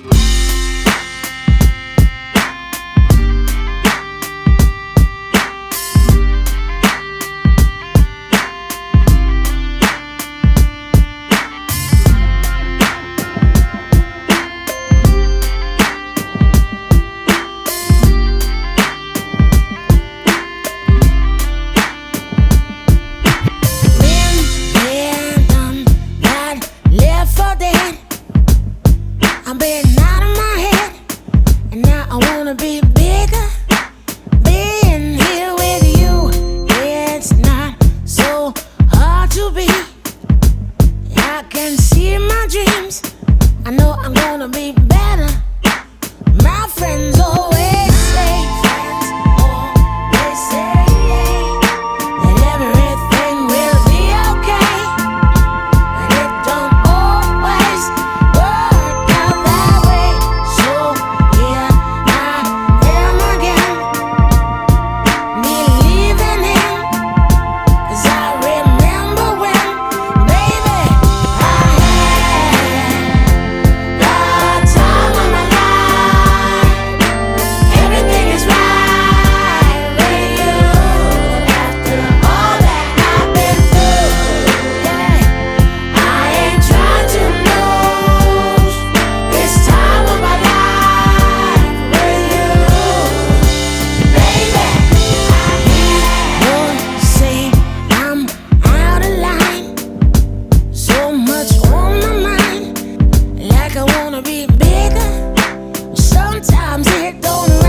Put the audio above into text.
I've been out of my head, and now I wanna be bigger. Being here with you, it's not so hard to be. I can see my dreams, I know I'm gonna be better. My friends always say that everything will be okay, but it don't always work out that way. So here I am again, believing in, 'cause I remember when, baby, I had the time of my life. Everything is right with you after all that I've been through. Yeah, I ain't trying to lose this time of my life with you, baby. Lord, say I'm out of line, so much on my mind, like I wanna be bigger. Sometimes it don't